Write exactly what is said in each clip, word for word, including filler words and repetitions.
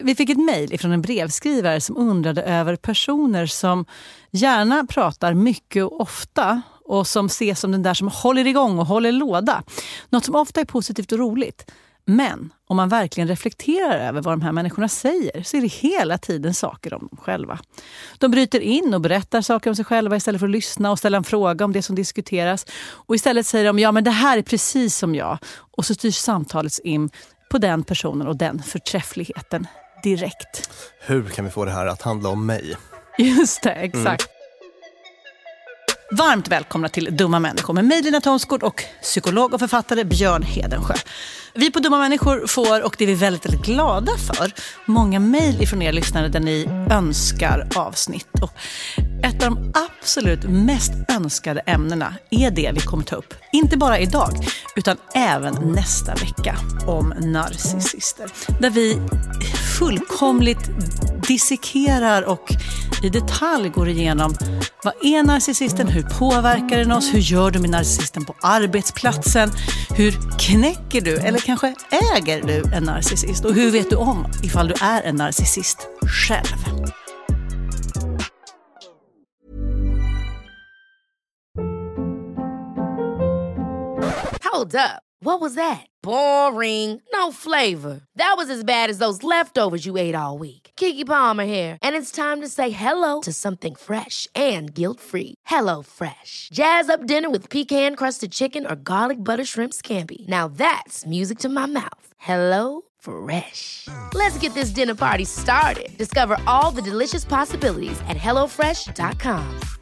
Vi fick ett mejl från en brevskrivare som undrade över personer som gärna pratar mycket och ofta och som ses som den där som håller igång och håller låda. Något som ofta är positivt och roligt. Men om man verkligen reflekterar över vad de här människorna säger så är det hela tiden saker om dem själva. De bryter in och berättar saker om sig själva istället för att lyssna och ställa en fråga om det som diskuteras. Och istället säger de, ja men det här är precis som jag. Och så styrs samtalet in på den personen och den förträffligheten direkt. Hur kan vi få det här att handla om mig? Just det, exakt. Mm. Varmt välkomna till Dumma människor med mig, Lina Thomsgård, och psykolog och författare Björn Hedensjö. Vi på Dumma människor får, och det är vi väldigt, väldigt glada för, många mejl ifrån er lyssnare där ni önskar avsnitt. Och ett av de absolut mest önskade ämnena är det vi kommer ta upp. Inte bara idag, utan även nästa vecka om narcissister. Där vi fullkomligt dissekerar och i detalj går igenom vad är narcissisten, hur påverkar den oss, hur gör du med narcissisten på arbetsplatsen, hur knäcker du eller kanske äger du en narcissist och hur vet du om ifall du är en narcissist själv. Hold up. What was that? Boring. No flavor. That was as bad as those leftovers you ate all week. Keke Palmer here, and it's time to say hello to something fresh and guilt-free. Hello Fresh. Jazz up dinner with pecan-crusted chicken or garlic butter shrimp scampi. Now that's music to my mouth. Hello Fresh. Let's get this dinner party started. Discover all the delicious possibilities at hello fresh dot com.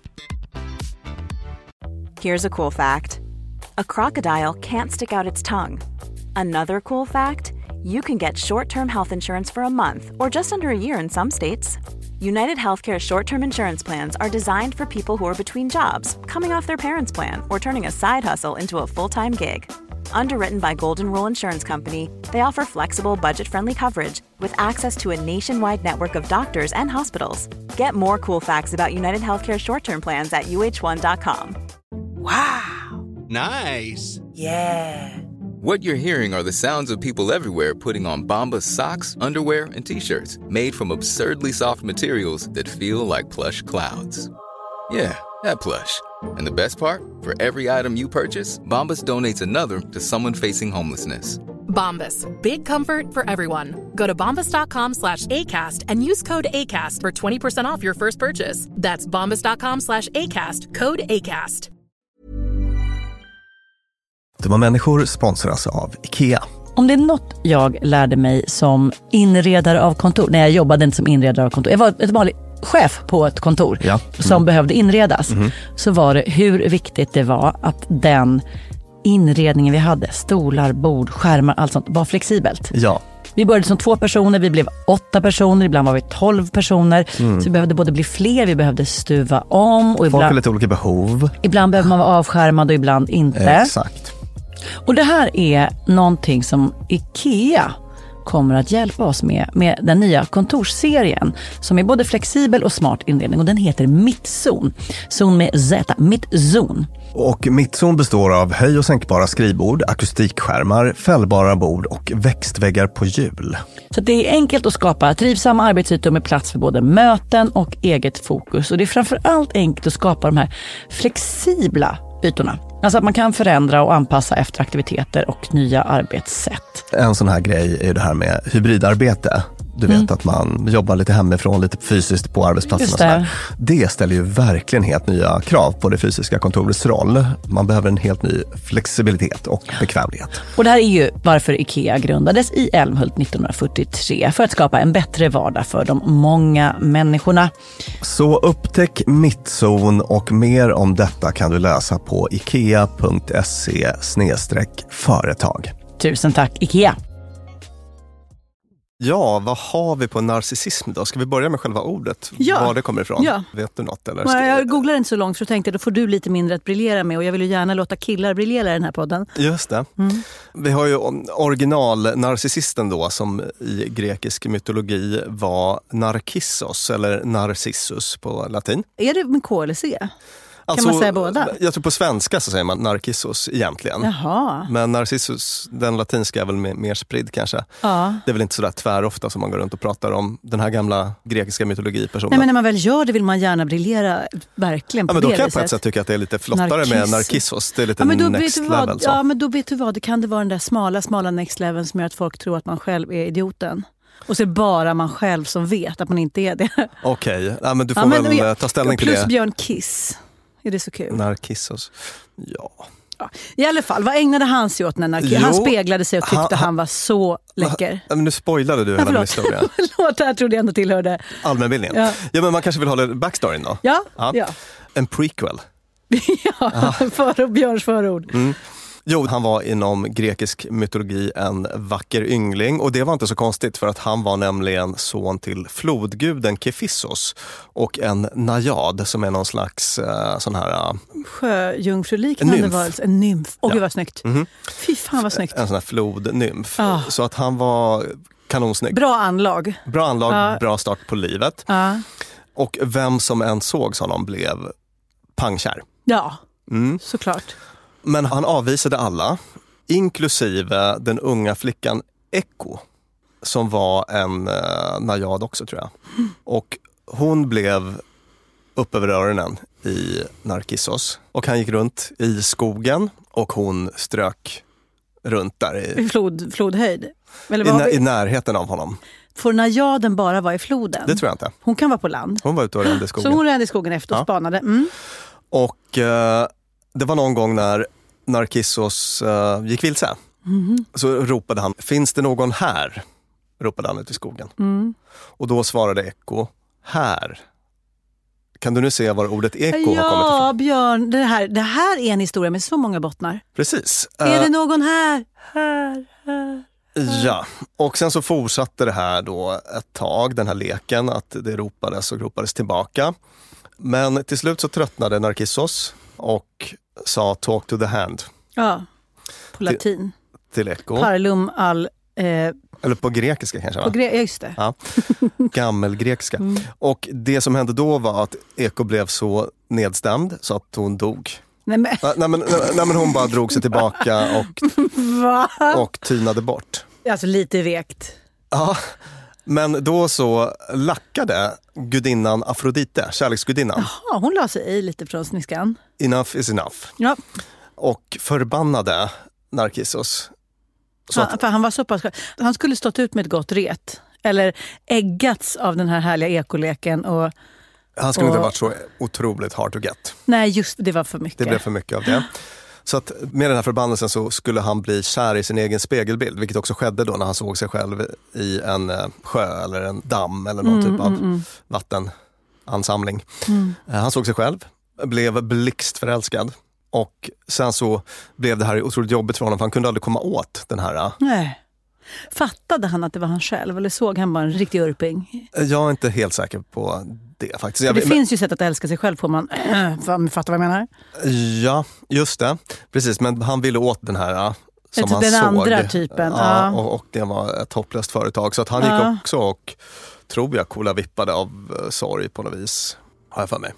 Here's a cool fact. A crocodile can't stick out its tongue. Another cool fact, you can get short-term health insurance for a month or just under a year in some states. United Healthcare short-term insurance plans are designed for people who are between jobs, coming off their parents' plan, or turning a side hustle into a full-time gig. Underwritten by Golden Rule Insurance Company, they offer flexible, budget-friendly coverage with access to a nationwide network of doctors and hospitals. Get more cool facts about United Healthcare short-term plans at U H one dot com. Wow! Nice. Yeah. What you're hearing are the sounds of people everywhere putting on Bombas socks, underwear, and T-shirts made from absurdly soft materials that feel like plush clouds. Yeah, that plush. And the best part? For every item you purchase, Bombas donates another to someone facing homelessness. Bombas. Big comfort for everyone. Go to bombas.com slash ACAST and use code ACAST for twenty percent off your first purchase. That's bombas.com slash ACAST. Code ACAST. Dumma människor sponsras av IKEA. Om det är något jag lärde mig som inredare av kontor, när jag jobbade inte som inredare av kontor, jag var ett vanligt chef på ett kontor ja. mm. som behövde inredas, mm. så var det hur viktigt det var att den inredningen vi hade, stolar, bord, skärmar, allt sånt, var flexibelt. Ja. Vi började som två personer, vi blev åtta personer, ibland var vi tolv personer. Mm. Så vi behövde både bli fler, vi behövde stuva om. Och folk ibland, har lite olika behov. Ibland behöver man vara avskärmad och ibland inte. Exakt. Och det här är någonting som IKEA kommer att hjälpa oss med, med den nya kontorsserien som är både flexibel och smart inredning, och den heter Mittzon. Zon med Z, Mittzon. Och Mittzon består av höj- och sänkbara skrivbord, akustikskärmar, fällbara bord och växtväggar på hjul. Så det är enkelt att skapa trivsamma arbetsytor med plats för både möten och eget fokus. Och det är framförallt enkelt att skapa de här flexibla ytorna. Alltså att man kan förändra och anpassa efter aktiviteter och nya arbetssätt. En sån här grej är ju det här med hybridarbete. Du vet mm. att man jobbar lite hemifrån, lite fysiskt på arbetsplatsen. Och sådär. Det ställer ju verkligen helt nya krav på det fysiska kontorets roll. Man behöver en helt ny flexibilitet och bekvämlighet. Och det här är ju varför IKEA grundades i Älmhult nittonhundrafyrtiotre. För att skapa en bättre vardag för de många människorna. Så upptäck Mittzon, och mer om detta kan du läsa på ikea punkt se slash företag. Tusen tack IKEA! Ja, vad har vi på narcissism då? Ska vi börja med själva ordet? Ja. Var det kommer ifrån? Ja. Vet du något? Eller Nej, jag googlar inte så långt, så tänkte jag, då får du lite mindre att briljera med. Och jag vill ju gärna låta killar briljera i den här podden. Just det. Mm. Vi har ju original-narcissisten då, som i grekisk mytologi var Narcissos, eller Narcissus på latin. Är det med K eller C? Alltså, man säga båda? Jag tror på svenska så säger man Narcissus egentligen. Jaha. Men Narcissus, den latinska är väl mer, mer spridd kanske. Ja. Det är väl inte sådär tvärofta som man går runt och pratar om den här gamla grekiska mytologipersonen. Nej, men när man väl gör det vill man gärna briljera verkligen på ja, men då det kan jag på ett viset. sätt tycka att det är lite flottare Narcissus. med Narcissus. Det är lite ja, men då next vet level. Vad, så. ja, men då vet du vad, det kan det vara den där smala, smala next level som gör att folk tror att man själv är idioten. Och så är det bara man själv som vet att man inte är det. Okej, okay. ja, men du får ja, men, väl ja, ta ställning till plus det. Plus Björn Kiss. Är det så kul? Narcissus, ja. ja. I alla fall, vad ägnade han sig åt när Narcissus? Han speglade sig och tyckte han, han, han var så läcker. Ja, men nu spoilade du hela min historia. Förlåt, det här trodde jag ändå tillhörde. Allmänbildningen. Ja. ja, men man kanske vill hålla backstoryn då? Ja, ja. ja. En prequel. ja, för Björns förord. Mm. Jo, han var inom grekisk mytologi en vacker yngling och det var inte så konstigt för att han var nämligen son till flodguden Kephissos och en najad som är någon slags uh, sån här... Uh, Sjöjungfruliknande nymf. var en nymf. Åh, ja. Gud vad snyggt. Mm-hmm. Fy fan vad snyggt. En sån här flodnymf. Ah. Så att han var kanonsnygg. Bra anlag. Bra anlag, ah. bra start på livet. Ah. Och vem som än såg honom blev pangkär. Ja, mm. såklart. Men han avvisade alla, inklusive den unga flickan Echo, som var en uh, najad också tror jag. Mm. Och hon blev upp över öronen i Narcissus. Och han gick runt i skogen och hon strök runt där. I, I flod, flodhöjd? Eller i, var nä, vi... I närheten av honom. Får najaden bara vara i floden? Det tror jag inte. Hon kan vara på land. Hon var ute och rände i skogen. Så hon rände i skogen efter och ja. spanade. Mm. Och uh, det var någon gång när Narcissus uh, gick vilse. Mm. Så ropade han, finns det någon här? Ropade han ut i skogen. Mm. Och då svarade Echo, här. Kan du nu se var ordet Echo ja, har kommit ifrån? Ja, Björn, det här, det här är en historia med så många bottnar. Precis. Är uh, det någon här? Här, här. Ja, och sen så fortsatte det här då ett tag, den här leken, att det ropades och ropades tillbaka. Men till slut så tröttnade Narcissus och sa talk to the hand. Ja, på latin. Till, till Echo. Parlum al... Eh, Eller på grekiska kanske va? På gre- just det. Ja, gammelgrekiska. Mm. Och det som hände då var att Echo blev så nedstämd så att hon dog. Nej men, nej, men, nej, men hon bara drog sig tillbaka och, och tynade bort. Alltså lite vekt. Ja, men då så lackade gudinnan Afrodite, kärleksgudinnan. Jaha, hon la sig i lite från sniskan. Enough is enough. Ja. Och förbannade Narcissus. Så han, för han var så pass... Han skulle stått ut med ett gott ret. Eller äggats av den här härliga ekoleken. Och, han skulle och, inte ha varit så otroligt hard to get. Nej, just det var för mycket. Det blev för mycket av det. Så att med den här förbannelsen så skulle han bli kär i sin egen spegelbild. Vilket också skedde då när han såg sig själv i en sjö eller en damm eller någon mm, typ av mm, mm. vattenansamling. Mm. Han såg sig själv, blev blixtförälskad. Och sen så blev det här otroligt jobbigt för honom för han kunde aldrig komma åt den här. Nej. Fattade han att det var han själv eller såg han bara en riktig urping? Jag är inte helt säker på det faktiskt. Det jag, finns men, ju sätt att älska sig själv på man äh, fattar vad jag menar. Ja, just det. Precis, men han ville åt den här som ett, han den såg. Den andra typen. Ja, ja. och, och det var ett hopplöst företag. Så att han gick ja. också och tror jag coola vippade av uh, sorg på något vis. Har jag för mig.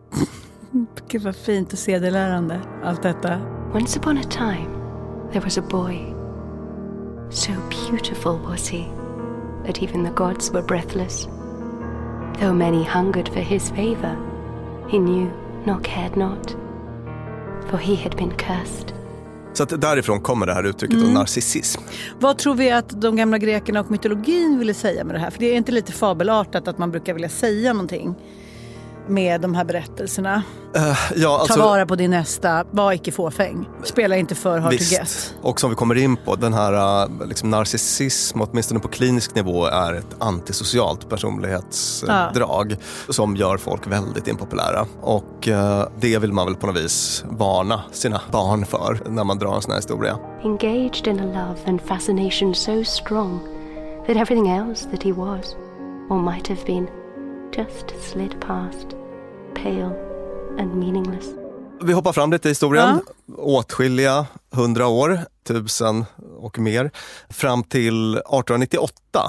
Gud vad fint och sedelärande, allt detta. Once upon a time, there was a boy. So beautiful was he, that even the gods were breathless. Though many hungered for his favor, he knew nor cared not, for he had been cursed. Så att därifrån kommer det här uttrycket mm. om narcissism. Vad tror vi att de gamla grekerna och mytologin ville säga med det här? För det är inte lite fabelartat att man brukar vilja säga någonting med de här berättelserna. Uh, ja, alltså, ta vara på din nästa, var icke fåfäng. Spela inte för hard to get. Och som vi kommer in på, den här liksom, narcissism, åtminstone på klinisk nivå, är ett antisocialt personlighetsdrag ja. som gör folk väldigt impopulära. Och uh, det vill man väl på något vis varna sina barn för när man drar en sån här historia. Engaged in a love and fascination so strong that everything else that he was, or might have been, just slid past, pale and meaningless. Vi hoppar fram lite i historien. Ja. Åtskilliga hundra år, tusen och mer. Fram till arton nittioåtta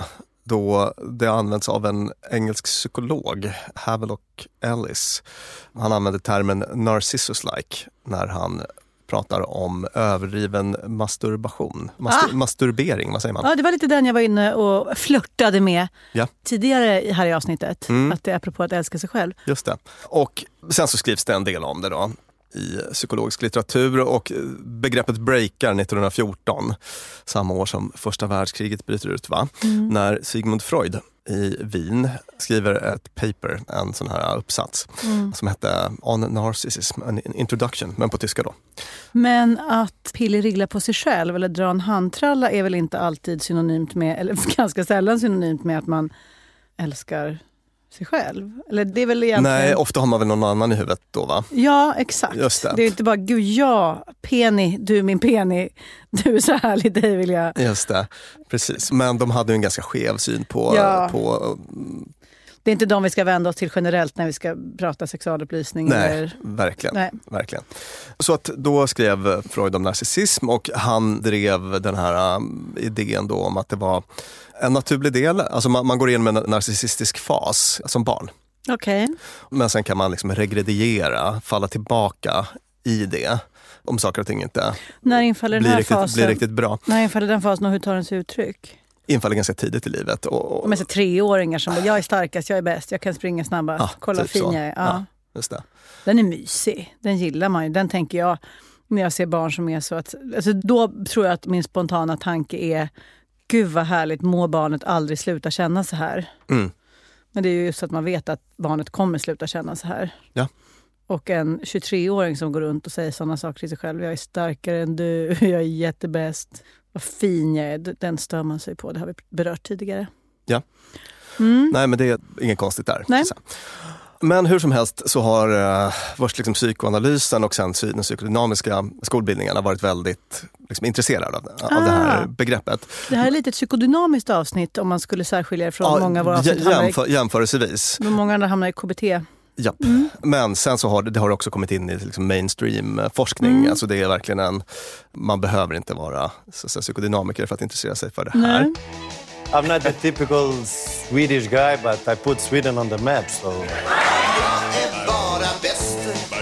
då det används av en engelsk psykolog, Havelock Ellis. Han använder termen narcissus-like när han pratar om överdriven masturbation. Mastur- ah. Masturbering, vad säger man? Ja, det var lite den jag var inne och flörtade med ja. tidigare här i avsnittet. Mm. Att det är apropå att älska sig själv. Just det. Och sen så skrivs det en del om det då i psykologisk litteratur, och begreppet breakar nittonhundrafjorton, samma år som första världskriget bryter ut, va? Mm. När Sigmund Freud i Wien skriver ett paper, en sån här uppsats mm. som hette On Narcissism, an introduction, men på tyska då. Men att pillerigla på sig själv eller dra en handtralla är väl inte alltid synonymt med, eller ganska sällan synonymt med att man älskar sig själv? Eller det är väl egentligen... Nej, ofta har man väl någon annan i huvudet då, va? Ja, exakt. Just det. Det är inte bara, gud ja, Penny, du är min Penny, du är så härlig, dig vill jag... Just det, precis. Men de hade ju en ganska skev syn på... Ja. på det är inte de vi ska vända oss till generellt när vi ska prata sexualupplysning. Nej, eller... verkligen, Nej. verkligen. Så att då skrev Freud om narcissism, och han drev den här um, idén då om att det var en naturlig del. Alltså man, man går igenom en narcissistisk fas som barn. Okej. Okay. Men sen kan man liksom regrediera, falla tillbaka i det. Om saker och ting inte när infaller den blir, här riktigt, fasen, blir riktigt bra. När infaller den fasen och hur tar den sig uttryck? Infaller ganska tidigt i livet. Och, och... Men så treåringar som bara, jag är starkast, jag är bäst, jag kan springa snabbast, ja, kolla typ fin så. jag är. Ja. Ja, just det. Den är mysig, den gillar man ju. Den tänker jag, när jag ser barn som är så att, alltså då tror jag att min spontana tanke är, gud vad härligt, må barnet aldrig sluta känna så här. Mm. Men det är ju just att man vet att barnet kommer sluta känna så här. Ja. Och en tjugotre-åring som går runt och säger sådana saker till sig själv. Jag är starkare än du, jag är jättebäst. Vad fin jag är, den stör man sig på. Det har vi berört tidigare. Ja. Mm. Nej, men det är inget konstigt där. Nej. Men hur som helst så har uh, först liksom psykoanalysen och sen den psykodynamiska skolbildningarna varit väldigt liksom, intresserade av, ah. av det här begreppet. Det här är lite ett psykodynamiskt avsnitt om man skulle särskilja det från ja, många av våra avsnitt. Jämför, jämförelsevis. Många andra hamnar i K B T. Ja, mm. Men sen så har det, det har också kommit in i liksom mainstream-forskning. Mm. Alltså det är verkligen en, man behöver inte vara så, så, psykodynamiker för att intressera sig för det här. Nej. I'm not the typical Swedish guy, but I put Sweden on the map, so... Jag är bara bäst.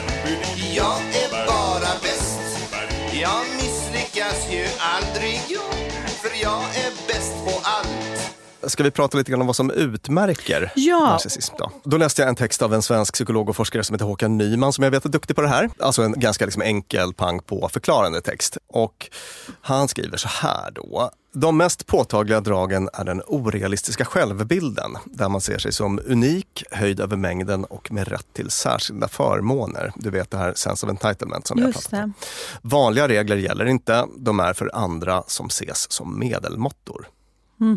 Jag är bara bäst. Jag misslyckas ju aldrig, för jag är bäst på allt. Ska vi prata lite grann om vad som utmärker ja. narcissism då? Då läste jag en text av en svensk psykolog och forskare som heter Håkan Nyman, som jag vet är duktig på det här. Alltså en ganska liksom enkel pang på förklarande text. Och han skriver så här då. De mest påtagliga dragen är den orealistiska självbilden, där man ser sig som unik, höjd över mängden och med rätt till särskilda förmåner. Du vet det här sense of entitlement som Just jag pratat om. Vanliga regler gäller inte, de är för andra som ses som medelmåttor. Mm.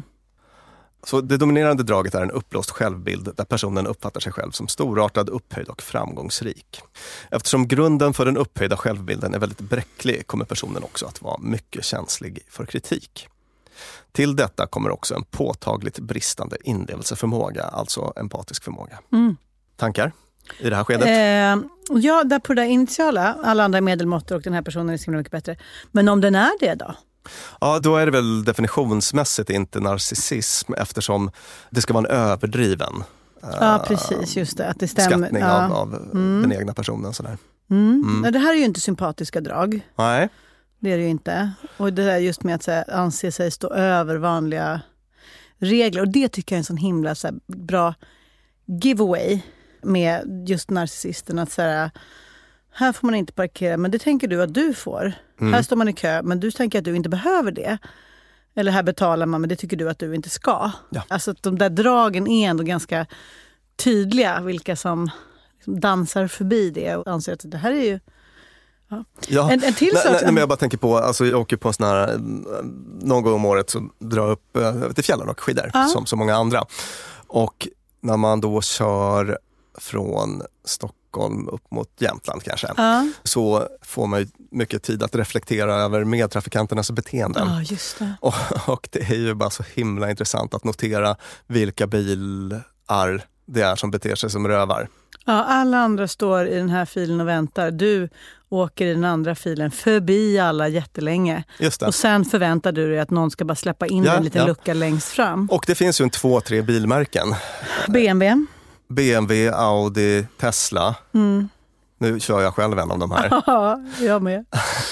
Så det dominerande draget är en upplåst självbild där personen uppfattar sig själv som storartad, upphöjd och framgångsrik. Eftersom grunden för den upphöjda självbilden är väldigt bräcklig kommer personen också att vara mycket känslig för kritik. Till detta kommer också en påtagligt bristande inlevelseförmåga, alltså empatisk förmåga. Mm. Tankar i det här skedet? Eh, ja, där på det initiala, alla andra medelmåttor och den här personen är så mycket bättre. Men om den är det då? Ja, då är det väl definitionsmässigt inte narcissism, eftersom det ska vara en överdriven ja, precis, just det, att det stämmer. Skattning ja. av, av mm. den egna personen. Sådär. Mm. Mm. Men det här är ju inte sympatiska drag. Nej. Det är det ju inte. Och det där just med att så här, anse sig stå över vanliga regler. Och det tycker jag är en sån himla så här, bra giveaway med just narcissisten. Att så här, här får man inte parkera, men det tänker du att du får. Mm. Här står man i kö, men du tänker att du inte behöver det. Eller här betalar man, men det tycker du att du inte ska. Ja. Alltså att de där dragen är ändå ganska tydliga, vilka som liksom dansar förbi det och anser att det här är ju... Ja. Ja. En, en till nej, sak. Nej, men jag bara tänker på, alltså jag åker på en sån här, någon gång om året så drar jag upp äh, till fjällen och skidor, ja. som så många andra. Och när man då kör från Stockholm upp mot Jämtland kanske, ja. så får man ju mycket tid att reflektera över medtrafikanternas beteenden. Ja, just det. Och, och det är ju bara så himla intressant att notera vilka bilar det är som beter sig som rövar. Ja, alla andra står i den här filen och väntar. Du åker i den andra filen förbi alla jättelänge. Just det. Och sen förväntar du dig att någon ska bara släppa in ja, en liten ja. lucka längst fram. Och det finns ju en två, tre bilmärken. B M W. B M W, Audi, Tesla. Mm. Nu kör jag själv en av de här. Ja, jag med.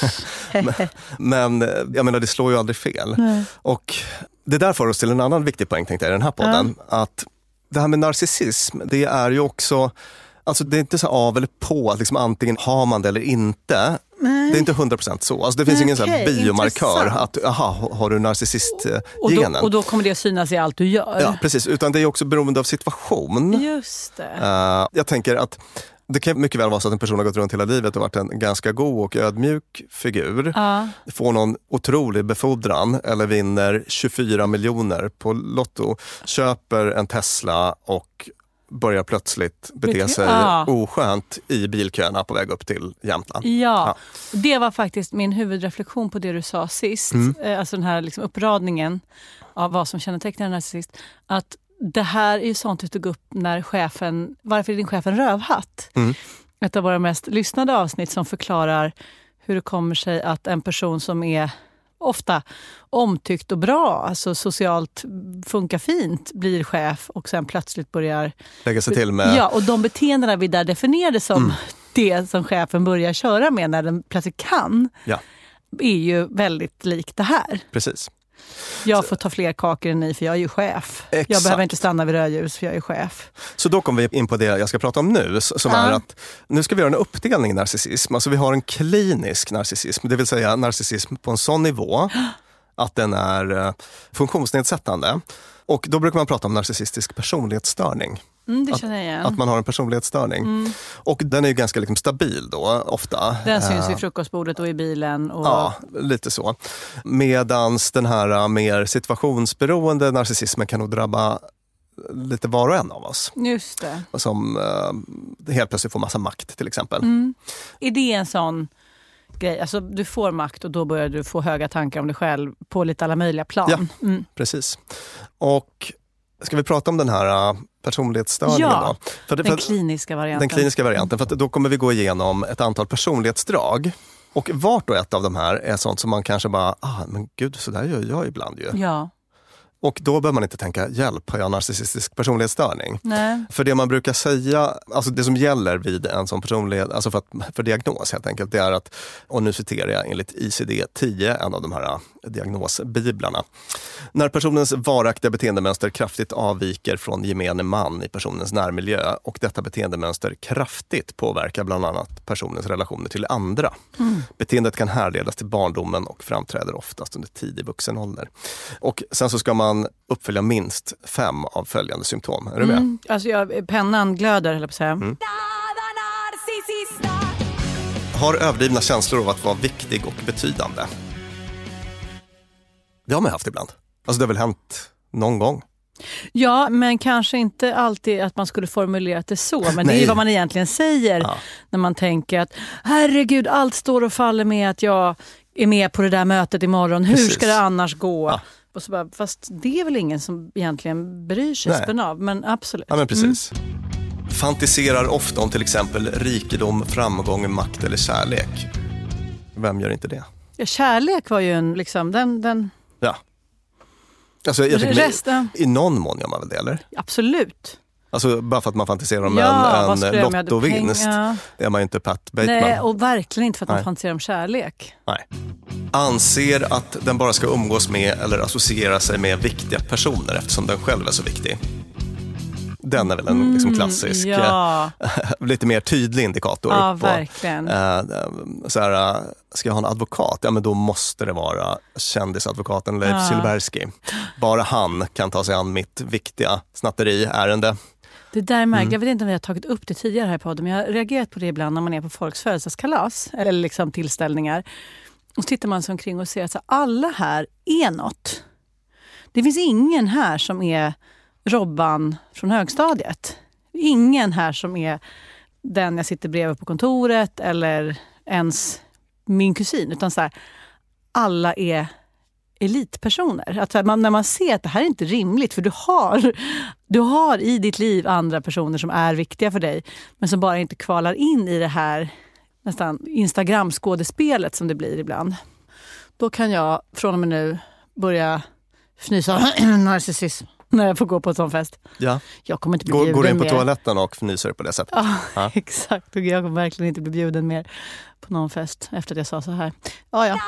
men, men jag menar, det slår ju aldrig fel. Nej. Och det där för oss till en annan viktig poäng, tänkte jag, i den här podden. Ja. Att det här med narcissism, det är ju också, alltså det är inte så av eller på, att liksom antingen har man det eller inte. Nej. Det är inte hundra procent så. Alltså det finns Nej, ingen okay, sån biomarkör att, aha, har du narcissist-genen? Och då, och då kommer det att synas i allt du gör. Ja, precis. Utan det är också beroende av situation. Just det. Uh, jag tänker att det kan mycket väl vara så att en person har gått runt hela livet och varit en ganska god och ödmjuk figur. Ja. Får någon otrolig befordran eller vinner tjugofyra miljoner på Lotto. Köper en Tesla och börjar plötsligt bete sig ja. oskönt i bilköerna på väg upp till Jämtland. Ja, ja, det var faktiskt min huvudreflektion på det du sa sist. Mm. Alltså den här liksom uppradningen av vad som kännetecknar en narcissist. Att det här är ju sånt du tog upp när chefen, varför är din chef en rövhatt? Mm. Ett av våra mest lyssnade avsnitt som förklarar hur det kommer sig att en person som är ofta omtyckt och bra, alltså socialt funkar fint, blir chef och sen plötsligt börjar lägga sig till med... Ja, och de beteendena vi där definierade som mm. det som chefen börjar köra med när den plötsligt kan, ja. är ju väldigt likt det här. Precis. Jag får ta fler kakor än ni för jag är ju chef. Exakt. Jag behöver inte stanna vid rödljus för jag är chef. Så då kommer vi in på det jag ska prata om nu. Som ja. är att nu ska vi göra en uppdelning i narcissism. Alltså vi har en klinisk narcissism. Det vill säga narcissism på en sån nivå att den är funktionsnedsättande. Och då brukar man prata om narcissistisk personlighetsstörning. Mm, det känner jag igen. Att, att man har en personlighetsstörning. Mm. Och den är ju ganska liksom stabil då, ofta. Den syns vid frukostbordet och i bilen. Och... Ja, lite så. Medans den här mer situationsberoende narcissismen kan nog drabba lite var och en av oss. Just det. Som uh, helt plötsligt får massa makt till exempel. Mm. Är det en sån grej? Alltså du får makt och då börjar du få höga tankar om dig själv på lite alla möjliga plan. Ja, mm. precis. Och ska vi prata om den här personlighetsstörningen ja, då? För det, den för kliniska varianten. Den kliniska varianten, för att då kommer vi gå igenom ett antal personlighetsdrag. Och vart och ett av de här är sånt som man kanske bara, ah men gud, så där gör jag ibland ju. Ja. Och då bör man inte tänka, hjälp, har jag narcissistisk personlighetsstörning? Nej. För det man brukar säga, alltså det som gäller vid en sån personlighet, alltså för, att, för diagnos helt enkelt, det är att, och nu citerar jag enligt I C D tio, en av de här diagnosbiblarna. När personens varaktiga beteendemönster kraftigt avviker från gemene man i personens närmiljö och detta beteendemönster kraftigt påverkar bland annat personens relationer till andra. Mm. Beteendet kan härledas till barndomen och framträder oftast under tidig vuxen ålder. Och sen så ska man uppfölja minst fem av följande symptom. Är du med? Mm, alltså jag, pennan glöder, eller på att säga. Mm. Har överdrivna känslor av att vara viktig och betydande. Det har man haft ibland. Alltså det har väl hänt någon gång. Ja, men kanske inte alltid att man skulle formulera det så. Men det är ju vad man egentligen säger ja. när man tänker att herregud, allt står och faller med att jag är med på det där mötet imorgon. Hur Precis. ska det annars gå? Ja. Och så bara, fast det är väl ingen som egentligen bryr sig spänn av, men absolut. Ja, men precis. Mm. Fantiserar ofta om till exempel rikedom, framgång, makt eller kärlek. Vem gör inte det? Ja, kärlek var ju en, liksom, den... den... Ja. Alltså, jag tycker Resten... I någon mån gör man väl det, eller? Absolut. Alltså bara för att man fantiserar om ja, en, en lottovinst. Det är man ju inte Pat Bateman. Nej, och verkligen inte för att Nej. man fantiserar om kärlek. Nej. Anser att den bara ska umgås med eller associera sig med viktiga personer eftersom den själv är så viktig. Den är väl en mm, liksom klassisk, ja. lite mer tydlig indikator. Ja, på, verkligen. Äh, så här, ska jag ha en advokat? Ja, men då måste det vara kändisadvokaten Leif ja. Silbersky. Bara han kan ta sig an mitt viktiga snatteriärende. Det där är märkligt. Mm. Jag vet inte om vi har tagit upp det tidigare här på podden, men jag har reagerat på det ibland när man är på folks födelsedagskalas eller liksom tillställningar. Och så tittar man sig omkring och ser att alla här är något. Det finns ingen här som är Robban från högstadiet. Ingen här som är den jag sitter bredvid på kontoret eller ens min kusin. Utan så här, alla är elitpersoner. Att man, när man ser att det här är inte rimligt, för du har, du har i ditt liv andra personer som är viktiga för dig, men som bara inte kvalar in i det här nästan Instagram-skådespelet som det blir ibland. Då kan jag från och med nu börja fnysa narcissism när jag får gå på en sån fest. Ja. Jag kommer inte bli går, bjuden går du in på mer. toaletten och fnyser på det sättet? Ja, ja. Exakt. Och jag kommer verkligen inte bli bjuden mer på någon fest efter att jag sa så här. Ja, ja.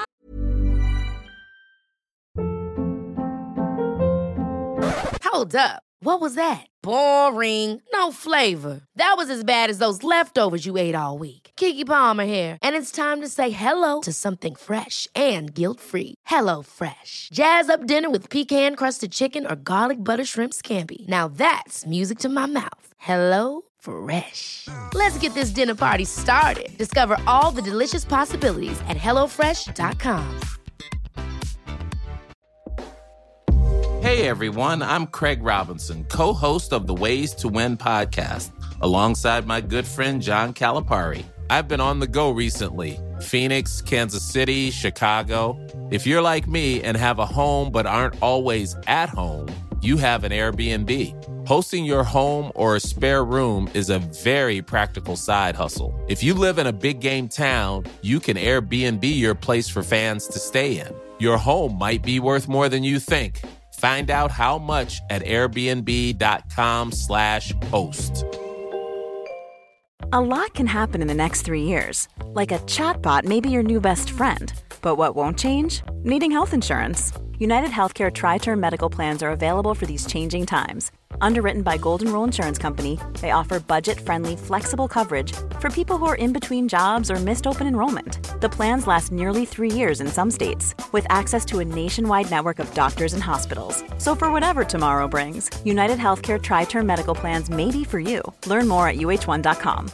Hold up. What was that? Boring. No flavor. That was as bad as those leftovers you ate all week. Keke Palmer here, and it's time to say hello to something fresh and guilt-free. Hello Fresh. Jazz up dinner with pecan-crusted chicken or garlic butter shrimp scampi. Now that's music to my mouth. Hello Fresh. Let's get this dinner party started. Discover all the delicious possibilities at hello fresh dot com. Hey everyone, I'm Craig Robinson, co-host of the Ways to Win podcast, alongside my good friend John Calipari. I've been on the go recently. Phoenix, Kansas City, Chicago. If you're like me and have a home but aren't always at home, you have an Airbnb. Hosting your home or a spare room is a very practical side hustle. If you live in a big game town, you can Airbnb your place for fans to stay in. Your home might be worth more than you think. Find out how much at airbnb.com slash host. A lot can happen in the next three years. Like a chatbot may be your new best friend. But what won't change? Needing health insurance. United Healthcare Tri-Term Medical Plans are available for these changing times. Underwritten by Golden Rule Insurance Company, they offer budget-friendly, flexible coverage for people who are in between jobs or missed open enrollment. The plans last nearly three years in some states, with access to a nationwide network of doctors and hospitals. So for whatever tomorrow brings, United Healthcare Tri-Term Medical Plans may be for you. Learn more at u h one dot com.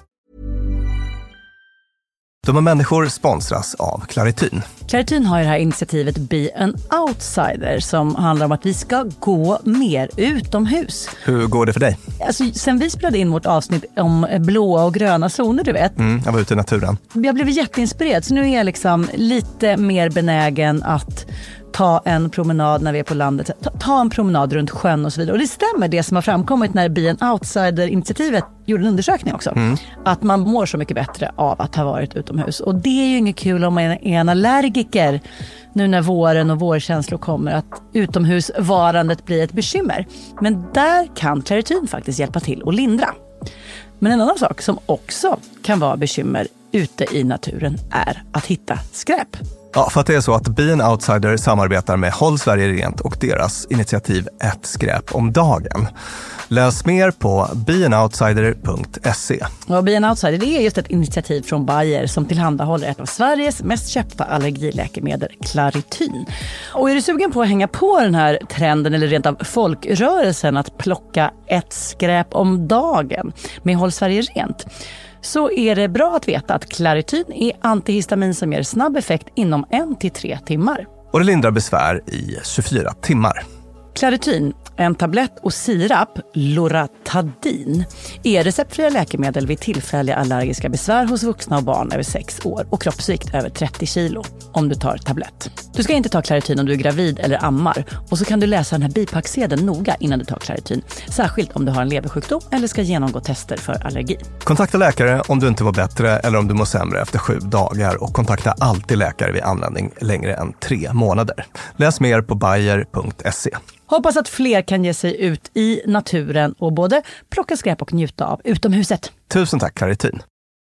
De människor sponsras av Clarityn. Clarityn har ju det här initiativet Be an Outsider som handlar om att vi ska gå mer utomhus. Hur går det för dig? Alltså, sen vi spelade in vårt avsnitt om blåa och gröna zoner, du vet. Mm, jag var ute i naturen. Jag blev jätteinspirerad, så nu är jag liksom lite mer benägen att ta en promenad när vi är på landet. Ta, ta en promenad runt sjön och så vidare. Och det stämmer det som har framkommit när Be an Outsider-initiativet gjorde en undersökning också. Mm. Att man mår så mycket bättre av att ha varit utomhus. Och det är ju inget kul om man är en allergiker nu när våren och vårkänslor kommer, att utomhusvarandet blir ett bekymmer. Men där kan Clarityn faktiskt hjälpa till och lindra. Men en annan sak som också kan vara bekymmer ute i naturen är att hitta skräp. Ja, för att det är så att Be an Outsider samarbetar med Håll Sverige Rent och deras initiativ Ett skräp om dagen. Läs mer på be an outsider punkt se. Och Be an Outsider, det är just ett initiativ från Bayer som tillhandahåller ett av Sveriges mest köpta allergiläkemedel, Clarityn. Och är du sugen på att hänga på den här trenden eller rent av folkrörelsen att plocka ett skräp om dagen med Håll Sverige Rent, så är det bra att veta att Clarityn är antihistamin som ger snabb effekt inom en till tre timmar. Och det lindrar besvär i tjugofyra timmar. Clarityn, en tablett och sirap, Loratadin, är receptfria läkemedel vid tillfälliga allergiska besvär hos vuxna och barn över sex år och kroppsvikt över trettio kilo om du tar tablett. Du ska inte ta Clarityn om du är gravid eller ammar, och så kan du läsa den här bipacksedeln noga innan du tar Clarityn, särskilt om du har en leversjukdom eller ska genomgå tester för allergi. Kontakta läkare om du inte var bättre eller om du mår sämre efter sju dagar, och kontakta alltid läkare vid användning längre än tre månader. Läs mer på bayer punkt se. Hoppas att fler kan ge sig ut i naturen och både plocka skräp och njuta av utomhuset. Tusen tack, Clarityn.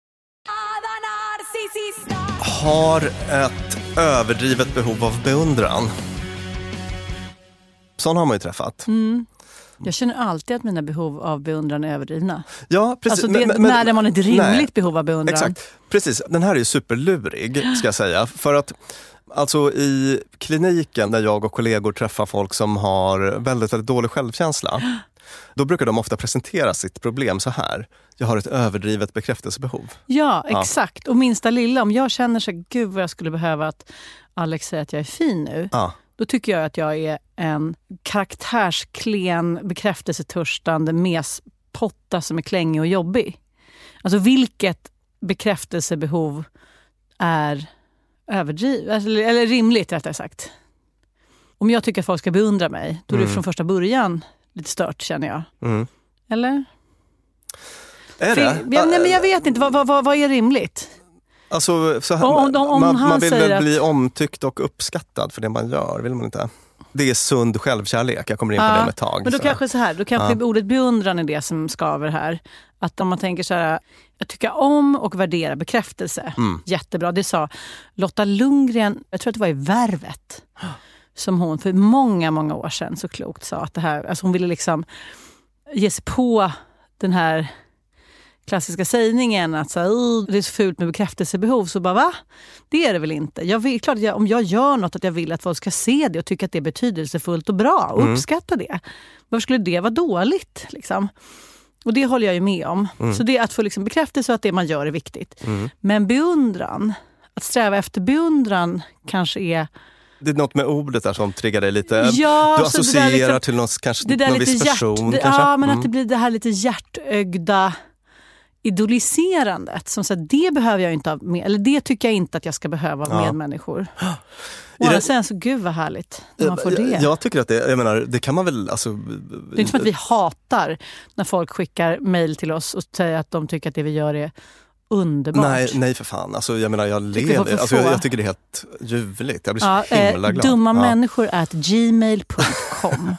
Har ett överdrivet behov av beundran. Sån har man ju träffat. Mm. Jag känner alltid att mina behov av beundran är överdrivna. Ja, precis. Alltså det, men, men, när man ett rimligt nej, behov av beundran. Exakt, precis. Den här är ju superlurig, ska jag säga. För att alltså i kliniken där jag och kollegor träffar folk som har väldigt, väldigt dålig självkänsla, då brukar de ofta presentera sitt problem så här: jag har ett överdrivet bekräftelsebehov. Ja, exakt. Ja. Och minsta lilla, om jag känner så, gud vad jag skulle behöva att Alex säger att jag är fin nu. Ja. Då tycker jag att jag är en karaktärsklen, bekräftelsetörstande mespotta som är klängig och jobbig. Alltså vilket bekräftelsebehov är överdrivet, eller rimligt rättare sagt. om jag tycker att folk ska beundra mig, då är Mm. det från första början lite stört, känner jag. Mm. Eller? Är För, det? ja, nej, men jag vet inte, vad, vad, vad, vad är rimligt? Alltså, så här, Om- om- om man, han man vill säger väl att- bli omtyckt och uppskattad för det man gör, vill man inte? Det är sund självkärlek, jag kommer in på Ja, det med ett tag. Men då så. kanske så här, då kanske Ja. ordet beundran är det som skaver här. Att om man tänker så här, jag tycker om och värdera bekräftelse. Mm. Jättebra, det sa Lotta Lundgren, jag tror att det var i Värvet, som hon för många, många år sedan så klokt sa att det här, alltså hon ville liksom ge sig på den här klassiska sägningen att så här, "Åh, det är så fult med bekräftelsebehov", så bara va? Det är det väl inte. Jag vill, klart att jag, om jag gör något att jag vill att folk ska se det och tycka att det är betydelsefullt och bra och Mm. uppskatta det. Varför skulle det vara dåligt? Liksom? Och det håller jag ju med om. Mm. Så det är att få liksom bekräftelse att det man gör är viktigt. Mm. Men beundran, att sträva efter beundran kanske är... Det är något med ordet där som triggar dig lite. Ja, du så det där associerar liksom- till någon, kanske det där någon lite viss hjärt- person. det, kanske? Ja, men Mm. att det blir det här lite hjärtögda idoliserandet. Som så här, det behöver jag inte ha med, eller det tycker jag inte att jag ska behöva av Ja. medmänniskor. I Och det- sen så, gud vad härligt när man får jag, det. jag tycker att det, jag menar, det kan man väl... Alltså, Det är inte för att vi hatar när folk skickar mejl till oss och säger att de tycker att det vi gör är underbart. Nej, nej för fan. Alltså, jag menar, jag Tycker vi lever. får Alltså, jag, få. jag tycker det är helt ljuvligt. Jag blir Ja, så himla eh, glad. dumma Ja. människor at gmail punkt com.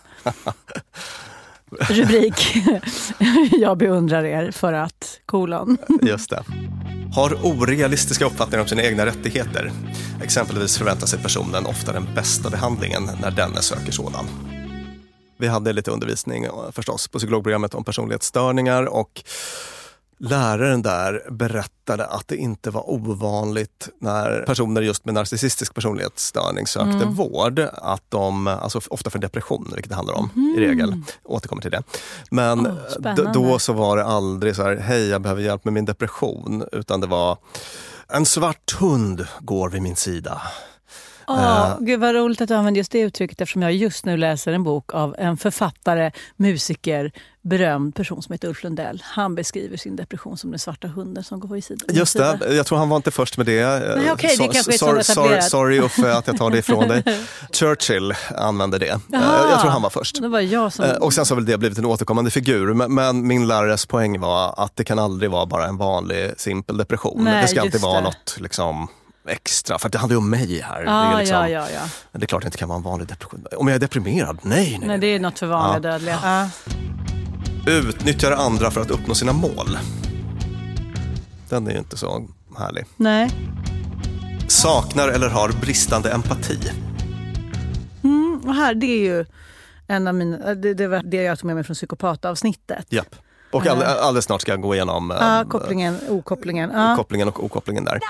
Rubrik. Jag beundrar er för att, kolon. Just det. Har orealistiska uppfattningar om sina egna rättigheter. Exempelvis förväntar sig personen ofta den bästa behandlingen när denne söker sådan. Vi hade lite undervisning förstås på psykologprogrammet om personlighetsstörningar och läraren där berättade att det inte var ovanligt när personer just med narcissistisk personlighetsstörning sökte Mm. vård, att de, alltså ofta för depression, vilket det handlar om Mm. i regel, återkommer till det. Men Åh, d- spännande. då så var det aldrig så här, hej jag behöver hjälp med min depression, utan det var en svart hund går vid min sida. Åh, Eh. gud vad roligt att du använder just det uttrycket, eftersom jag just nu läser en bok av en författare, musiker, berömd person som heter Ulf Lundell. Han beskriver sin depression som den svarta hunden som går vid sidan. Just det, jag tror han var inte först med det. Nej, okej, det So- kanske är så sorry, etablerat. sorry, sorry Uffe att jag tar det ifrån dig. Churchill använde det. Jaha. Jag tror han var först. Det var jag som... Eh, Och sen så har väl det blivit en återkommande figur. Men, men min lärares poäng var att det kan aldrig vara bara en vanlig simpel depression. Nej, det ska alltid just vara det. något liksom extra. För det handlar ju om mig här. det, Ja, är liksom, ja, ja, ja. det är klart det inte kan vara en vanlig depression. Om jag är deprimerad, nej. nej. Nej, det är något för vanliga Ja. dödliga. Ja. Utnyttjar andra för att uppnå sina mål. Den är ju inte så härlig. Nej. Saknar eller har bristande empati. Mm, och här, det är ju en av mina... Det, det var det jag tog med mig från psykopatavsnittet. Japp. Och all, alldeles snart ska jag gå igenom Ja, eh, kopplingen, okopplingen. Ja. kopplingen och okopplingen där.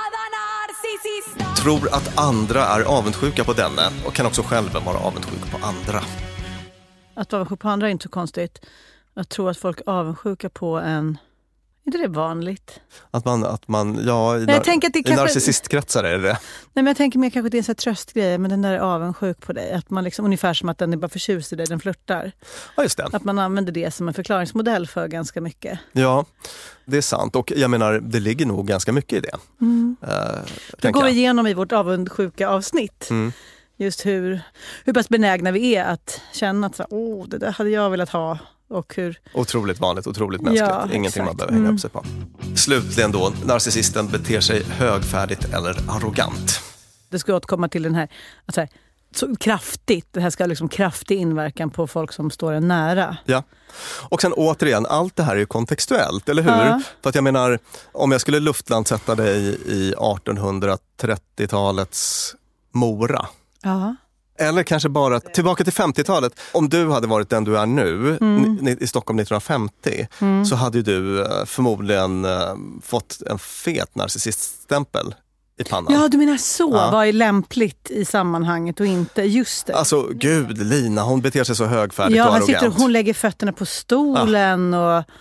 Tror att andra är avundsjuka på denne och kan också själva vara avundsjuka på andra. Att vara avundsjuk på andra är inte så konstigt. Jag tror att folk är avundsjuka på en... Är inte det vanligt? Att man, att man ja, i, Nej, jag tänker att det i kanske- narcissistkretsar är det det. Nej, men jag tänker mer kanske att det är en sån här tröstgrej, men den där är avundsjuk på dig. Att man liksom, ungefär som att den är bara förtjust i dig, den flörtar. Ja, just det. Att man använder det som en förklaringsmodell för ganska mycket. Ja, det är sant. Och jag menar, det ligger nog ganska mycket i det. Mm. Uh, Det går vi igenom i vårt avundsjuka avsnitt. Mm. Just hur, hur pass benägna vi är att känna att så, åh, det där hade jag velat ha. Och hur... Otroligt vanligt, otroligt mänskligt. Ja, Ingenting exakt. man behöver hänga Mm. upp sig på. Slutligen då, narcissisten beter sig högfärdigt eller arrogant. Det ska återkomma till den här, att så här så kraftigt, det här ska ha liksom kraftig inverkan på folk som står en nära. Ja. Och sen återigen, allt det här är ju kontextuellt, eller hur? Ja. För att jag menar, om jag skulle luftlandsätta dig i artonhundratrettiotalets Mora, Ja. eller kanske bara tillbaka till femtiotalet. Om du hade varit den du är nu Mm. ni- i Stockholm nittonhundrafemtio Mm. så hade ju du eh, förmodligen eh, fått en fet narcissiststämpel i pannan. Ja, du menar så. Ja. Vad är lämpligt i sammanhanget och inte? Just det. Alltså gud, Lina, hon beter sig så högfärdigt Ja, och här arrogant. sitter hon lägger fötterna på stolen och...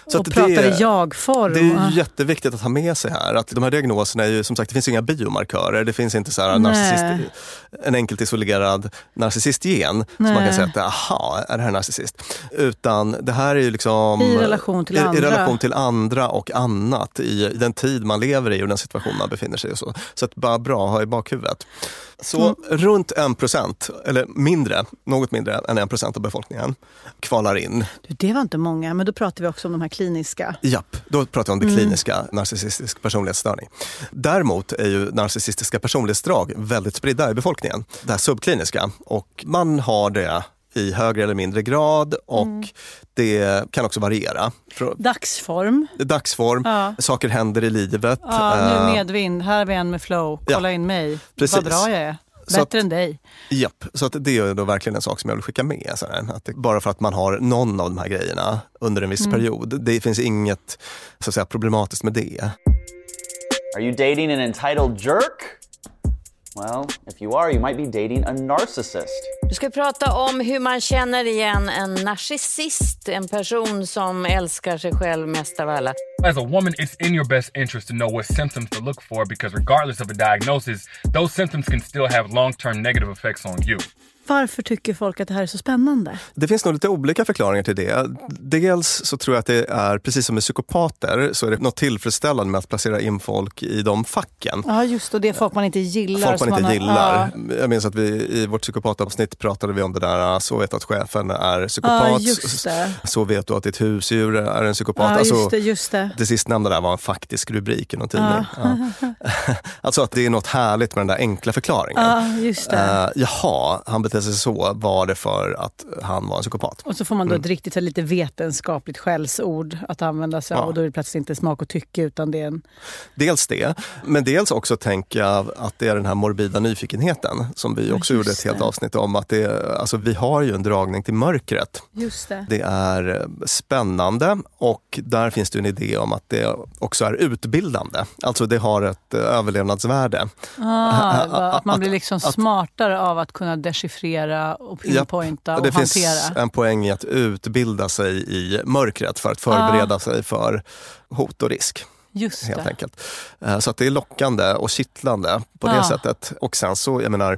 Så och att pratar det, i jag-form. Det är ju jätteviktigt att ha med sig här. Att de här diagnoserna är ju, som sagt, det finns inga biomarkörer. Det finns inte så här narcissist, en enkelt isolerad narcissistgen. Så man kan säga att, aha, är det här narcissist? Utan det här är ju liksom... I relation till i, andra. I relation till andra och annat. I, i den tid man lever i och den situation man befinner sig i. Och så så att bara bra ha i bakhuvudet. Så mm. runt en procent, eller mindre, något mindre än en procent av befolkningen kvalar in. Du, det var inte många, men då pratar vi också om de här kliniska. Japp, då pratar vi om det Mm. kliniska, narcissistisk personlighetsstörning. Däremot är ju narcissistiska personlighetsdrag väldigt spridda i befolkningen. Det här subkliniska, och man har det i högre eller mindre grad, och mm. det kan också variera. Dagsform. Dagsform, ja. Saker händer i livet. Ja, nu medvind, här är vi en med flow, kolla ja. in mig, precis. Vad bra jag är. Bättre att, än dig. Japp, så att det är då verkligen en sak som jag vill skicka med. Så här, att det, bara för att man har någon av de här grejerna under en viss mm. period, det finns inget så att säga problematiskt med det. Are you dating an entitled jerk? Well, if you are, you might be dating a narcissist. Du ska prata om hur man känner igen en narcissist, en person som älskar sig själv mest av alla. As a woman, it's in your best interest to know what symptoms to look for, because regardless of a diagnosis, those symptoms can still have long-term negative effects on you. Varför tycker folk att det här är så spännande? Det finns nog lite olika förklaringar till det. Dels så tror jag att det är, precis som med psykopater, så är det något tillfredsställande med att placera in folk i de facken. Ja, just, och det är folk man inte gillar. Folk man inte man gillar. Ja. Jag minns att vi i vårt psykopatavsnitt pratade vi om det där, så vet att chefen är psykopat. Ja, just det. Så vet du att ditt husdjur är en psykopat. Ja, just alltså, det, just det. Det sistnämnda där var en faktisk rubrik i någon tidning. Ja. Ja. Alltså att det är något härligt med den där enkla förklaringen. Ja, just det. Uh, jaha, han beter sig så, var det för att han var en psykopat. Och så får man då mm. ett riktigt lite vetenskapligt skällsord att använda sig av, ja. Och då är det plötsligt inte smak och tycke, utan det är en... Dels det, men dels också tänka att det är den här morbida nyfikenheten som vi också ja, gjorde ett helt det. avsnitt om, att det, alltså, vi har ju en dragning till mörkret. Just det. Det är spännande, och där finns det en idé om att det också är utbildande. Alltså det har ett överlevnadsvärde. Ah, att man blir liksom att, smartare av att kunna dechiffrera och pinpointa ja, och, och hantera. Det finns en poäng i att utbilda sig i mörkret för att förbereda ah. sig för hot och risk. Just helt det. enkelt. Så att det är lockande och kittlande på det ah. sättet. Och sen så, jag menar,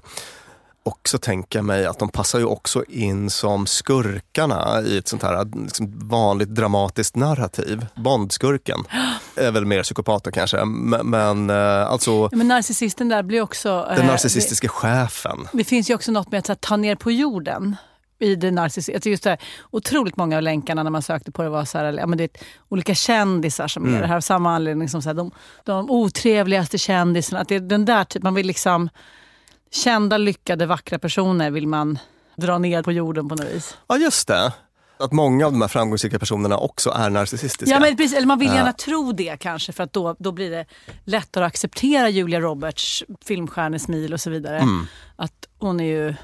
också tänka mig att de passar ju också in som skurkarna i ett sånt här liksom vanligt dramatiskt narrativ. Bondskurken är väl mer psykopater kanske, men, men alltså... Ja, men narcissisten där blir också... Den narcissistiska eh, det, chefen. Det finns ju också något med att här, ta ner på jorden i det narcissistiska. Just det, otroligt många av länkarna när man sökte på det var så här, ja, men det är olika kändisar som mm. är det här av samma anledning som så här, de, de otrevligaste kändisarna. Att det är den där typ, man vill liksom... Kända, lyckade, vackra personer vill man dra ner på jorden på något vis. Ja, just det. Att många av de här framgångsrika personerna också är narcissistiska. Ja, men precis, eller man vill gärna ja. tro det kanske, för att då, då blir det lättare att acceptera Julia Roberts filmstjärnesmil och så vidare. Mm. Att hon är ju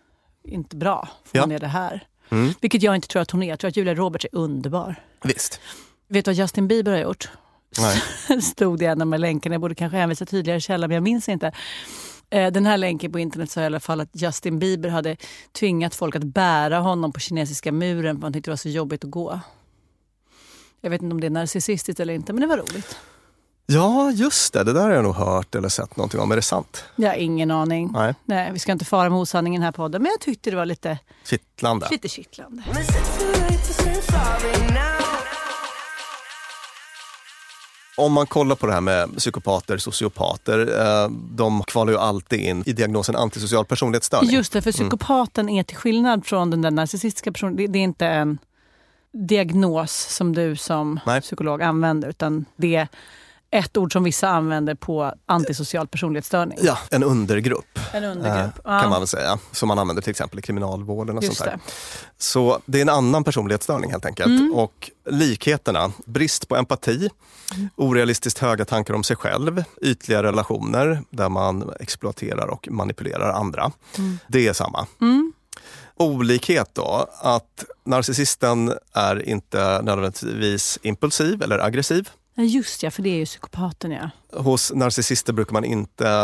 inte bra, för ja. hon är det här. Mm. Vilket jag inte tror att hon är. Jag tror att Julia Roberts är underbar. Visst. Vet du vad Justin Bieber har gjort? Nej. Stod det en av de här länkarna. Jag borde kanske hänvisa tydligare källa, men jag minns inte. Den här länken på internet sa i alla fall att Justin Bieber hade tvingat folk att bära honom på kinesiska muren för han tyckte det var så jobbigt att gå. Jag vet inte om det är narcissistiskt eller inte, men det var roligt. Ja, just det. Det där har jag nog hört eller sett någonting om. Är det sant? Jag har ingen aning. Nej. Nej, vi ska inte fara med osanningen här på podden, men jag tyckte det var lite... Kittlande. Lite kittlande. Om man kollar på det här med psykopater, sociopater, de kvalar ju alltid in i diagnosen antisocial personlighetsstörning. Just det, för psykopaten mm. är till skillnad från den där narcissistiska personen. Det, det är inte en diagnos som du som Nej. psykolog använder, utan det är ett ord som vissa använder på antisocial personlighetsstörning. Ja, en undergrupp. En undergrupp, eh, kan man väl säga. Som man använder till exempel i kriminalvården och Just sånt där. Det. Så det är en annan personlighetsstörning helt enkelt. Mm. Och likheterna, brist på empati, mm. orealistiskt höga tankar om sig själv, ytliga relationer där man exploaterar och manipulerar andra. Mm. Det är samma. Mm. Olikhet då, att narcissisten är inte nödvändigtvis impulsiv eller aggressiv. Just ja, för det är ju psykopaten, ja. Hos narcissister brukar man inte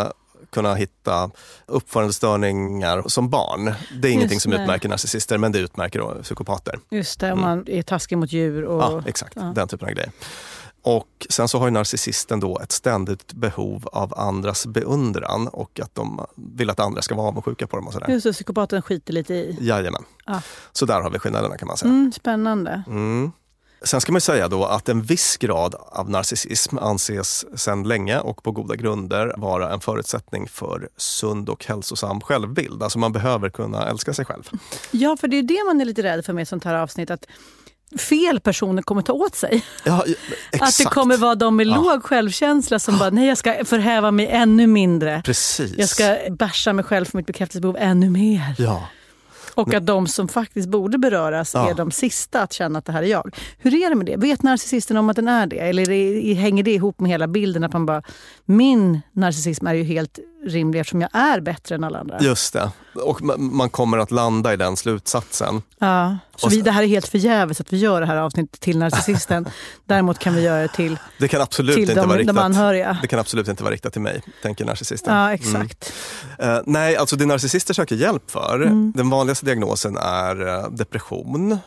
kunna hitta uppförandestörningar som barn. Det är ingenting som utmärker narcissister, men det utmärker då psykopater. Just det, om man är taskig mot djur. Och... Ja, exakt. Ja. Den typen av grejer. Och sen så har ju narcissisten då ett ständigt behov av andras beundran och att de vill att andra ska vara avundsjuka på dem och sådär. Just det, psykopaten skiter lite i. Jajamän. Ja. Så där har vi skillnaderna, kan man säga. Mm, spännande. Mm. Sen ska man säga då att en viss grad av narcissism anses sedan länge och på goda grunder vara en förutsättning för sund och hälsosam självbild. Alltså man behöver kunna älska sig själv. Ja, för det är det man är lite rädd för med ett sånt här avsnitt, att fel personer kommer ta åt sig. Ja, exakt. Att det kommer vara de med ja. låg självkänsla som bara, nej jag ska förhäva mig ännu mindre. Precis. Jag ska bärsa mig själv för mitt bekräftelsebehov ännu mer. Ja. Och att de som faktiskt borde beröras ja. är de sista att känna att det här är jag. Hur är det med det? Vet narcissisten om att den är det? Eller det, hänger det ihop med hela bilden att man bara, min narcissism är ju helt rimlig eftersom jag är bättre än alla andra? Just det. Och man kommer att landa i den slutsatsen. Ja, så vi, det här är helt förjävligt att vi gör det här avsnittet till narcissisten. Däremot kan vi göra det till, det kan absolut till inte de, vara riktat, de anhöriga. Det kan absolut inte vara riktat till mig, tänker narcissisten. Ja, exakt. Mm. Uh, nej, alltså det narcissister söker hjälp för, mm. den vanligaste diagnosen är uh, depression.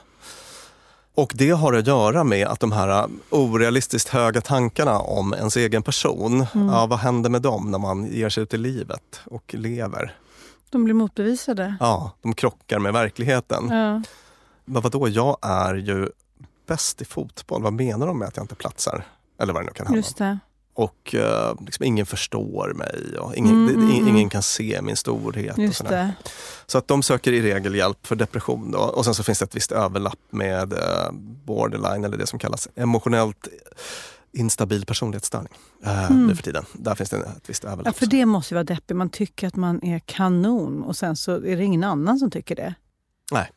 Och det har att göra med att de här orealistiskt höga tankarna om ens egen person, mm. ja, vad händer med dem när man ger sig ut i livet och lever? De blir motbevisade. Ja, de krockar med verkligheten. Ja. Men vadå, jag är ju bäst i fotboll. Vad menar de med att jag inte platsar? Eller vad det nu kan handla om. Just det. Och uh, liksom, ingen förstår mig. Och ingen, mm, mm, ingen mm. kan se min storhet. Just och sådär. det. Så att de söker i regel hjälp för depression. Då. Och sen så finns det ett visst överlapp med uh, borderline, eller det som kallas emotionellt instabil personlighetsstörning uh, mm. nu för tiden. Där finns det ett visst överlapp. Ja, för det måste ju vara deppigt. Man tycker att man är kanon och sen så är det ingen annan som tycker det. Nej.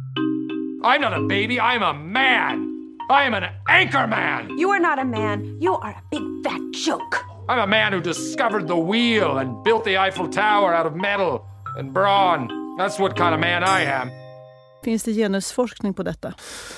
I'm not a baby, I'm a man! I am an anchor man! You are not a man, you are a big fat joke. I'm a man who discovered the wheel and built the Eiffel Tower out of metal and brawn. That's what kind of man I am. Finns det genusforskning på detta?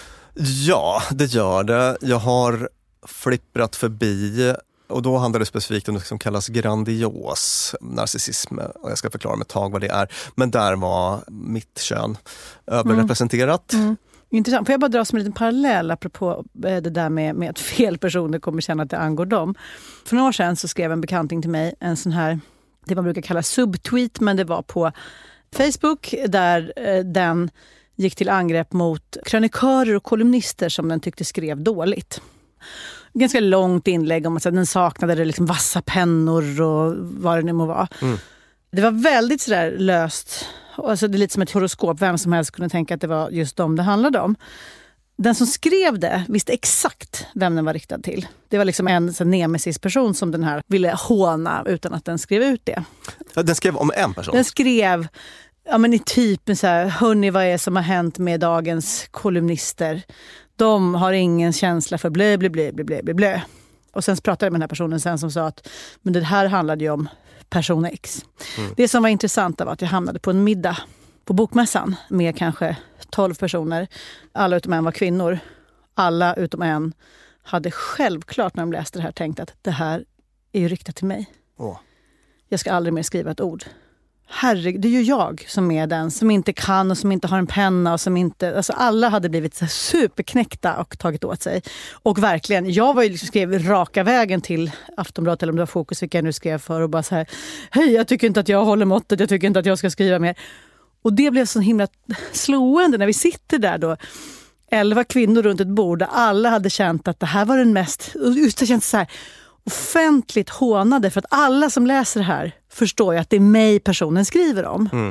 Ja, det gör det. Jag har flipprat förbi, och då handlar det specifikt om det som kallas grandios narcissism, och jag ska förklara med ett tag vad det är. Men där var mitt kön överrepresenterat. Mm. Mm. Intressant. Får jag bara dra som en liten parallell apropå det där med, med att fel personer kommer känna att det angår dem. För några år sedan så skrev en bekanting till mig en sån här, det man brukar kalla subtweet, men det var på Facebook där eh, den gick till angrepp mot krönikörer och kolumnister som den tyckte skrev dåligt. Ganska långt inlägg om att den saknade det liksom vassa pennor och vad det nu må vara. Mm. Det var väldigt sådär löst. Alltså det är lite som ett horoskop. Vem som helst kunde tänka att det var just dem det handlade om. Den som skrev det visste exakt vem den var riktad till. Det var liksom en nemesis-person som den här ville håna utan att den skrev ut det. Den skrev om en person? Den skrev, ja men i typen så här, hörni vad är det som har hänt med dagens kolumnister? De har ingen känsla för blö, blö, blö, blö, blö, blö. Och sen pratade jag med den här personen sen som sa att men det här handlade ju om person X. Mm. Det som var intressant var att jag hamnade på en middag på Bokmässan med kanske tolv personer. Alla utom en var kvinnor. Alla utom en hade självklart när de läste det här tänkt att det här är ju riktat till mig. Oh. Jag ska aldrig mer skriva ett ord. Herregud, det är ju jag som är den som inte kan och som inte har en penna och som inte, alltså alla hade blivit så superknäckta och tagit åt sig. Och verkligen, jag var ju liksom skrev raka vägen till Aftonbladet eller om det var Fokus, vilka jag nu skrev för och bara så här, hej jag tycker inte att jag håller måttet, jag tycker inte att jag ska skriva mer. Och det blev så himla slående när vi sitter där då, elva kvinnor runt ett bord där alla hade känt att det här var den mest, just det känns så här offentligt hånade för att alla som läser det här förstår ju att det är mig personen skriver om. Mm.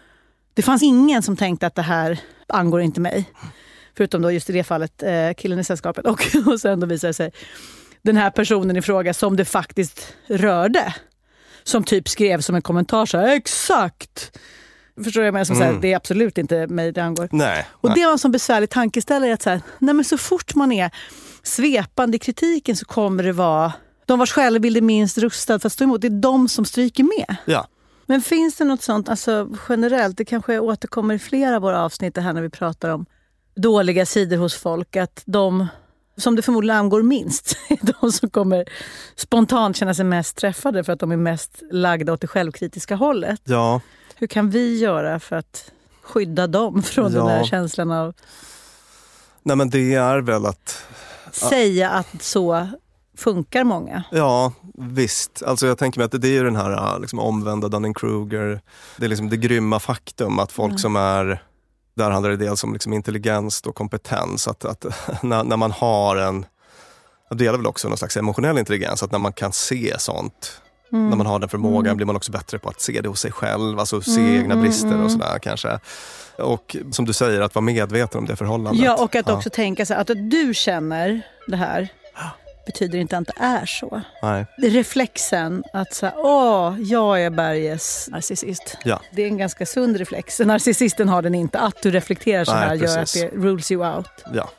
Det fanns ingen som tänkte att det här angår inte mig. Förutom då just i det fallet eh, killen i sällskapet. Och, och sen då visade det sig den här personen i fråga som det faktiskt rörde. Som typ skrev som en kommentar så här, exakt! Förstår jag med som mm. säger det är absolut inte mig det angår. Nej, och nej. det var en sån besvärlig tankeställare att så här, nej men så fort man är svepande i kritiken så kommer det vara de vars självbild är minst rustad för att stå emot. Det är de som stryker med. Ja. Men finns det något sånt, alltså generellt, det kanske återkommer i flera av våra avsnitt här när vi pratar om dåliga sidor hos folk, att de som det förmodligen angår minst. De som kommer spontant känna sig mest träffade för att de är mest lagda åt det självkritiska hållet. Ja. Hur kan vi göra för att skydda dem från Ja. den där känslan av... Nej, men det är väl att... Säga att så funkar många. Ja, visst. Alltså jag tänker mig att det är ju den här liksom, omvända Dunning-Kruger. Det är liksom det grymma faktum att folk mm. som är... Där handlar det dels om liksom intelligens och kompetens. Att, att när, när man har en... Det gäller väl också någon slags emotionell intelligens. Att när man kan se sånt... Mm. När man har den förmågan mm. blir man också bättre på att se det hos sig själv. Alltså se mm, egna brister mm, och sådär kanske. Och som du säger, att vara medveten om det förhållandet. Ja, och att ja. också tänka sig att, att du känner det här betyder inte att det är så. Nej. Reflexen att säga, åh, jag är Berges narcissist. Ja. Det är en ganska sund reflex. Narcissisten har den inte. Att du reflekterar så Nej, här precis. gör att det rules you out. Ja.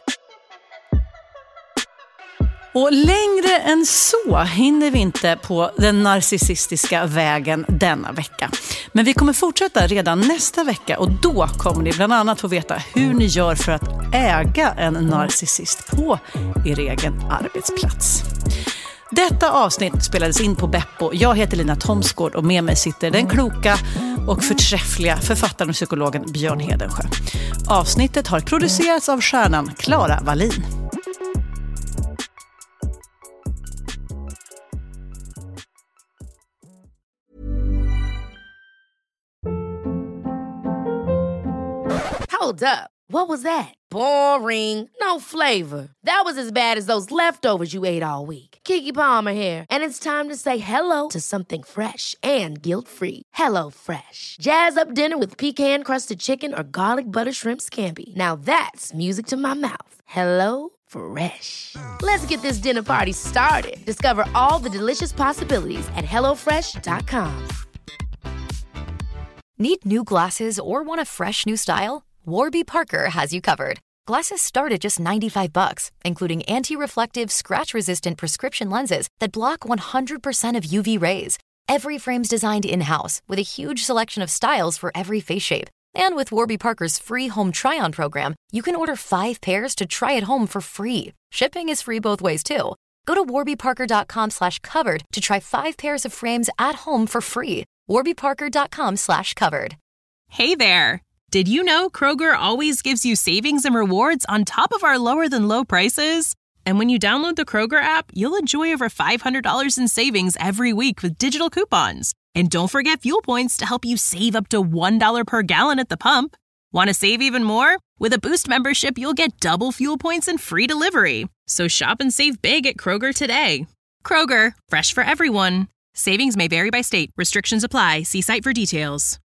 Och längre än så hinner vi inte på den narcissistiska vägen denna vecka. Men vi kommer fortsätta redan nästa vecka och då kommer ni bland annat få veta hur ni gör för att äga en narcissist på er egen arbetsplats. Detta avsnitt spelades in på Beppo. Jag heter Lina Thomsgård och med mig sitter den kloka och förträffliga författaren och psykologen Björn Hedensjö. Avsnittet har producerats av stjärnan Clara Wallin. Hold up. What was that? Boring. No flavor. That was as bad as those leftovers you ate all week. Keke Palmer here, and it's time to say hello to something fresh and guilt-free. Hello Fresh. Jazz up dinner with pecan-crusted chicken or garlic butter shrimp scampi. Now that's music to my mouth. Hello Fresh. Let's get this dinner party started. Discover all the delicious possibilities at hello fresh dot com. Need new glasses or want a fresh new style? Warby Parker has you covered. Glasses start at just ninety-five bucks, including anti-reflective, scratch-resistant prescription lenses that block one hundred percent of U V rays. Every frame's designed in-house with a huge selection of styles for every face shape. And with Warby Parker's free home try-on program, you can order five pairs to try at home for free. Shipping is free both ways, too. Go to warby parker dot com slash covered to try five pairs of frames at home for free. warby parker dot com slash covered. Hey there! Did you know Kroger always gives you savings and rewards on top of our lower-than-low prices? And when you download the Kroger app, you'll enjoy over five hundred dollars in savings every week with digital coupons. And don't forget fuel points to help you save up to one dollar per gallon at the pump. Want to save even more? With a Boost membership, you'll get double fuel points and free delivery. So shop and save big at Kroger today. Kroger, fresh for everyone. Savings may vary by state. Restrictions apply. See site for details.